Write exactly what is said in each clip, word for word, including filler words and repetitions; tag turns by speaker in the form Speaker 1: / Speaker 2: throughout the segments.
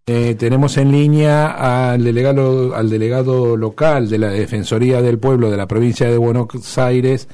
Speaker 1: Eh, tenemos en línea al delegado, al delegado local de la Defensoría del Pueblo de la provincia de Buenos Aires,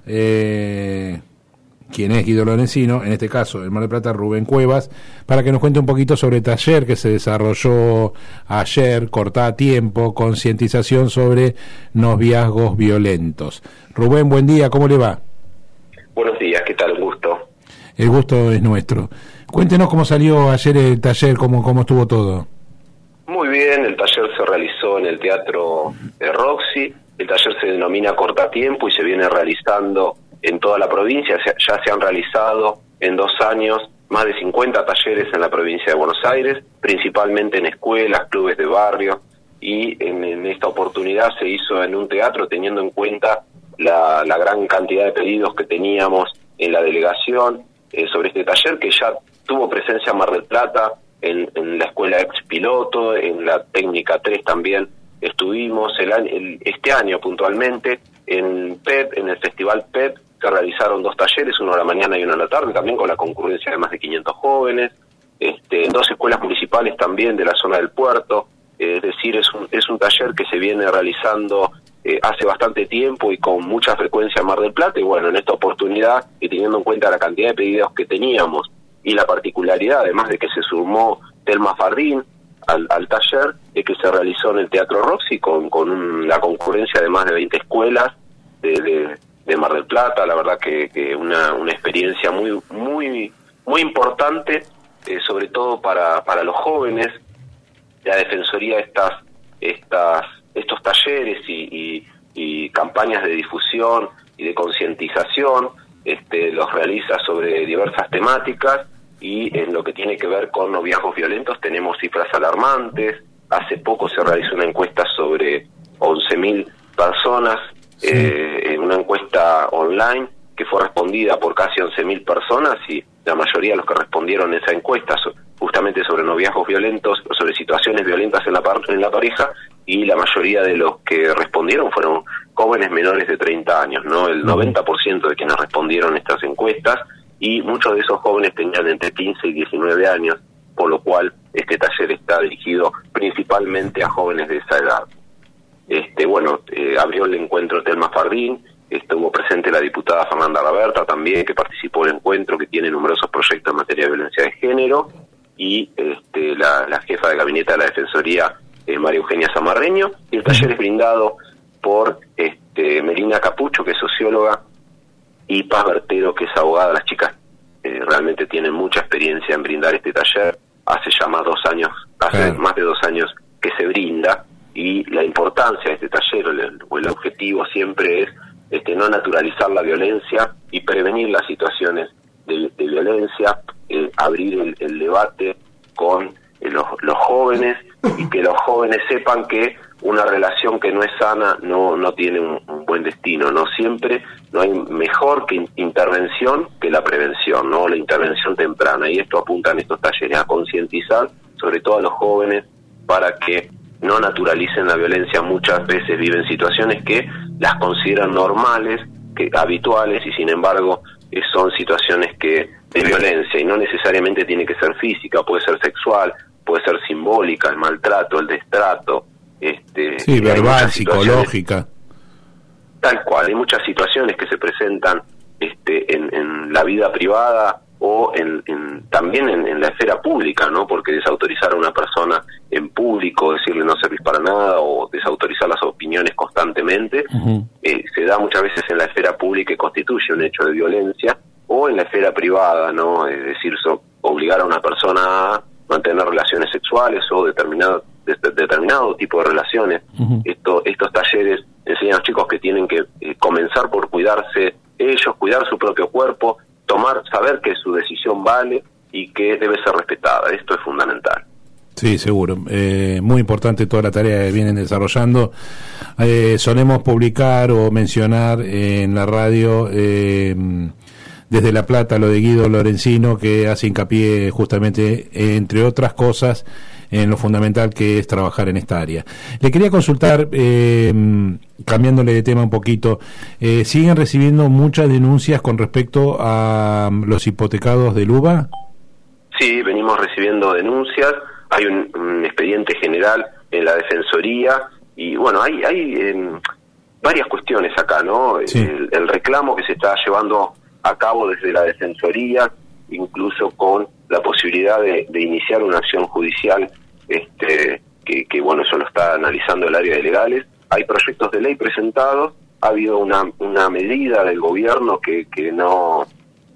Speaker 1: eh, quien es Guido Lorenzino, en este caso en Mar del Plata, Rubén Cuevas, para que nos cuente un poquito sobre el taller que se desarrolló ayer, cortada a tiempo, concientización sobre noviazgos violentos. Rubén, buen día, ¿cómo le va?
Speaker 2: Buenos días, ¿qué tal? Un gusto.
Speaker 1: El gusto es nuestro. Cuéntenos cómo salió ayer el taller, cómo, cómo estuvo todo.
Speaker 2: Muy bien, el taller se realizó en el Teatro de Roxy. El taller se denomina Cortatiempo y se viene realizando en toda la provincia. Ya se han realizado en dos años más de cincuenta talleres en la provincia de Buenos Aires, principalmente en escuelas, clubes de barrio, y en, en esta oportunidad se hizo en un teatro teniendo en cuenta la, la gran cantidad de pedidos que teníamos en la delegación eh, sobre este taller, que ya tuvo presencia en Mar del Plata, en, en la escuela ex piloto, en la técnica tres también estuvimos, el, el, este año puntualmente, en P E P, en el festival P E P, se realizaron dos talleres, uno a la mañana y uno a la tarde, también con la concurrencia de más de quinientos jóvenes, este, en dos escuelas municipales también de la zona del puerto, eh, es decir, es un, es un taller que se viene realizando eh, hace bastante tiempo y con mucha frecuencia en Mar del Plata, y bueno, en esta oportunidad, y teniendo en cuenta la cantidad de pedidos que teníamos, y la particularidad, además de que se sumó Telma Fardín al, al taller, eh, que se realizó en el Teatro Roxy con, con un, la concurrencia de más de veinte escuelas de, de, de Mar del Plata. La verdad que, que una, una experiencia muy muy muy importante, eh, sobre todo para, para los jóvenes. La Defensoría, estas estas estos talleres y, y, y campañas de difusión y de concientización este, los realiza sobre diversas temáticas. Y en lo que tiene que ver con noviazgos violentos tenemos cifras alarmantes. Hace poco se realizó una encuesta sobre once mil personas, sí. eh, una encuesta online que fue respondida por casi once mil personas, y la mayoría de los que respondieron a esa encuesta justamente sobre noviazgos violentos, sobre situaciones violentas en la, en la pareja, y la mayoría de los que respondieron fueron jóvenes menores de treinta años, ¿no? El noventa por ciento de quienes respondieron estas encuestas, y muchos de esos jóvenes tenían entre quince y diecinueve años, por lo cual este taller está dirigido principalmente a jóvenes de esa edad. Este, bueno, eh, abrió el encuentro Telma Fardín, estuvo presente la diputada Fernanda Raberta también, que participó del encuentro, que tiene numerosos proyectos en materia de violencia de género, y este, la, la jefa de gabinete de la Defensoría, eh, María Eugenia Zamarreño, y el taller es brindado por este, Melina Capucho, que es socióloga, y Paz Bertero, que es abogada. Las chicas eh, realmente tienen mucha experiencia en brindar este taller. Hace ya más dos años, hace claro. más de dos años que se brinda, y la importancia de este taller, o el, o el objetivo siempre es este, no naturalizar la violencia y prevenir las situaciones de, de violencia, eh, abrir el, el debate con eh, los, los jóvenes, y que los jóvenes sepan que una relación que no es sana no no tiene un, un buen destino, no siempre no hay mejor que in, intervención que la prevención, no la intervención temprana, y esto apuntan estos talleres, a concientizar sobre todo a los jóvenes para que no naturalicen la violencia. Muchas veces viven situaciones que las consideran normales, que habituales, y sin embargo eh, son situaciones que de violencia, y no necesariamente tiene que ser física, puede ser sexual, puede ser simbólica, el maltrato, el destrato, este,
Speaker 1: sí, verbal, psicológica.
Speaker 2: Tal cual, hay muchas situaciones que se presentan este, en, en la vida privada o en, en, también en, en la esfera pública, ¿no? Porque desautorizar a una persona en público, decirle no servís para nada, o desautorizar las opiniones constantemente, uh-huh. eh, se da muchas veces en la esfera pública y constituye un hecho de violencia, o en la esfera privada, ¿no? Es decir, so, obligar a una persona a mantener relaciones sexuales o determinado de, de, determinado tipo de relaciones. Uh-huh. Esto, estos talleres enseñan a los chicos que tienen que eh, comenzar por cuidarse ellos, cuidar su propio cuerpo, tomar, saber que su decisión vale y que debe ser respetada. Esto es fundamental.
Speaker 1: Sí, seguro. Eh, muy importante toda la tarea que vienen desarrollando. Eh, solemos publicar o mencionar en la radio eh, desde La Plata lo de Guido Lorenzino, que hace hincapié justamente, entre otras cosas, en lo fundamental que es trabajar en esta área. Le quería consultar, eh, cambiándole de tema un poquito, eh, ¿siguen recibiendo muchas denuncias con respecto a los hipotecados del U B A?
Speaker 2: Sí, venimos recibiendo denuncias. Hay un, gerente general en la Defensoría, y bueno, hay, hay eh, varias cuestiones acá, ¿no? Sí. El, el reclamo que se está llevando a cabo desde la Defensoría, incluso con la posibilidad de, de iniciar una acción judicial, este, que, que bueno, eso lo está analizando el área de legales. Hay proyectos de ley presentados, ha habido una, una medida del gobierno que, que no,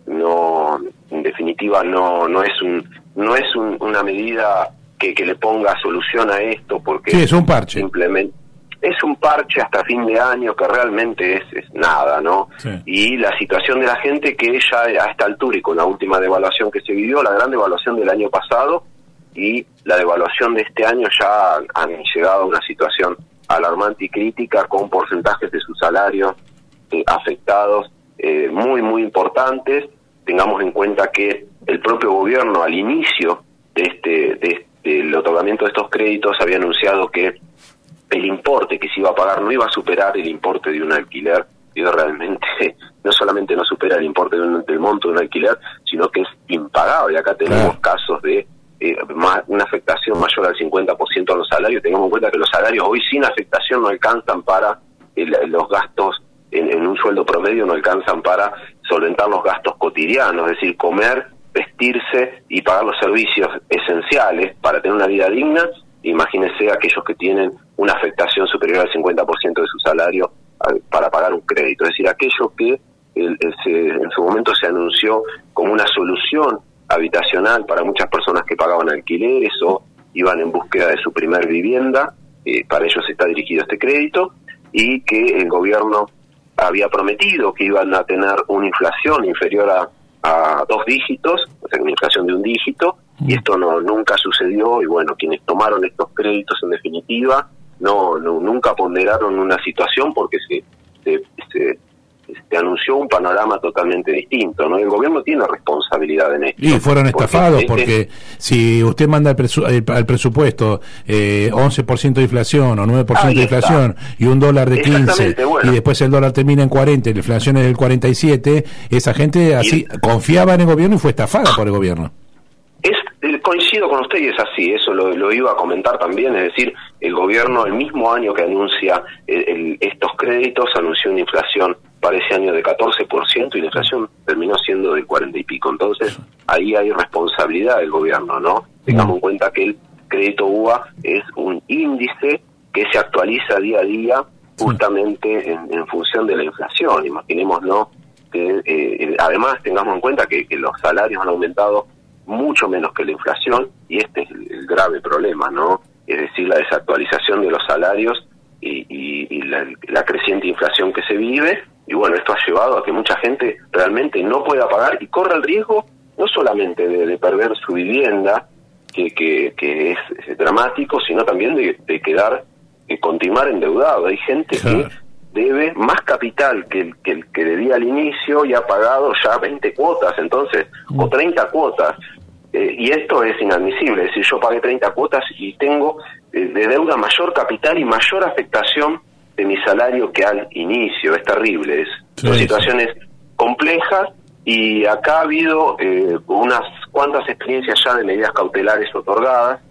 Speaker 2: no, en definitiva no, no es un, no es un, una medida que, que le ponga solución a esto, porque
Speaker 1: sí, es un parche.
Speaker 2: Simplemente es un parche hasta fin de año que realmente es, es nada, ¿no? Sí. Y la situación de la gente que ya a esta altura y con la última devaluación que se vivió, la gran devaluación del año pasado y la devaluación de este año, ya han, han llegado a una situación alarmante y crítica, con porcentajes de sus salarios eh, afectados eh, muy, muy importantes. Tengamos en cuenta que el propio gobierno al inicio de este, de este el otorgamiento de estos créditos había anunciado que el importe que se iba a pagar no iba a superar el importe de un alquiler, y realmente no solamente no supera el importe de un, del monto de un alquiler, sino que es impagable. Acá tenemos claro. casos de eh, más, una afectación mayor al cincuenta por ciento a los salarios. Tengamos en cuenta que los salarios hoy sin afectación no alcanzan para el, los gastos, en, en un sueldo promedio no alcanzan para solventar los gastos cotidianos, es decir, comer, vestirse y pagar los servicios esenciales para tener una vida digna. Imagínense aquellos que tienen una afectación superior al cincuenta por ciento de su salario para pagar un crédito, es decir, aquello que el, el, se, en su momento se anunció como una solución habitacional para muchas personas que pagaban alquileres o iban en búsqueda de su primer vivienda, eh, para ellos está dirigido este crédito, y que el gobierno había prometido que iban a tener una inflación inferior a, a dos dígitos, o sea, una inflación de un dígito, y esto no nunca sucedió. Y bueno, quienes tomaron estos créditos en definitiva no, no nunca ponderaron una situación, porque se, se, se, se anunció un panorama totalmente distinto, ¿no? El gobierno tiene responsabilidad en esto.
Speaker 1: Y fueron estafados, porque, porque este, si usted manda al, presu, al presupuesto eh, once por ciento de inflación o nueve por ciento de inflación y un dólar de quince, bueno, y después el dólar termina en cuarenta y la inflación es del cuarenta y siete, esa gente así y, confiaba en el gobierno y fue estafada por el gobierno.
Speaker 2: Es, coincido con usted y es así, eso lo, lo iba a comentar también, es decir, el gobierno el mismo año que anuncia el, el, estos créditos anunció una inflación para ese año de catorce por ciento y la inflación terminó siendo del cuarenta y pico, entonces ahí hay responsabilidad del gobierno, ¿no? Tengamos en cuenta que el crédito U V A es un índice que se actualiza día a día justamente en, en función de la inflación. Imaginémonos que eh, además tengamos en cuenta que, que los salarios han aumentado mucho menos que la inflación, y este es el, el grave problema, ¿no? Es decir, la desactualización de los salarios y, y, y la, la creciente inflación que se vive, y bueno, esto ha llevado a que mucha gente realmente no pueda pagar y corre el riesgo no solamente de, de perder su vivienda, que, que, que es, es dramático, sino también de, de quedar, de continuar endeudado. Hay gente claro. que debe más capital que el, que el que debía al inicio y ha pagado ya veinte cuotas, entonces, mm. o treinta cuotas. Eh, y esto es inadmisible, es decir, yo pagué treinta cuotas y tengo eh, de deuda mayor capital y mayor afectación de mi salario que al inicio. Es terrible, es, sí, son situaciones sí. complejas, y acá ha habido eh, unas cuantas experiencias ya de medidas cautelares otorgadas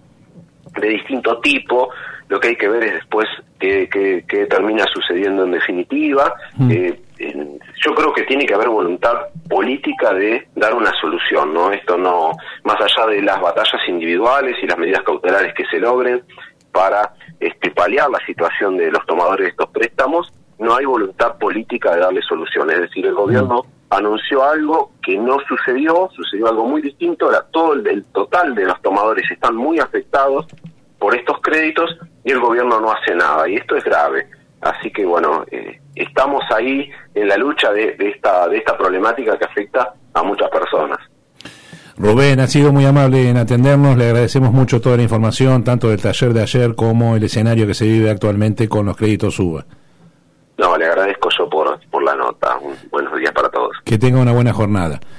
Speaker 2: de distinto tipo. Lo que hay que ver es después qué, qué, qué termina sucediendo en definitiva. Mm. Eh, en, yo creo que tiene que haber voluntad política de dar una solución, ¿no? Esto no, más allá de las batallas individuales y las medidas cautelares que se logren para este, paliar la situación de los tomadores de estos préstamos, no hay voluntad política de darle solución. Es decir, el gobierno mm. anunció algo que no sucedió, sucedió algo muy distinto. Ahora todo el, el total de los tomadores están muy afectados por estos créditos y el gobierno no hace nada, y esto es grave. Así que bueno, eh, estamos ahí en la lucha de, de esta de esta problemática que afecta a muchas personas.
Speaker 1: Rubén, ha sido muy amable en atendernos, le agradecemos mucho toda la información, tanto del taller de ayer como el escenario que se vive actualmente con los créditos U V A.
Speaker 2: No, le agradezco yo por, por la nota. Un, buenos días para todos.
Speaker 1: Que tenga una buena jornada.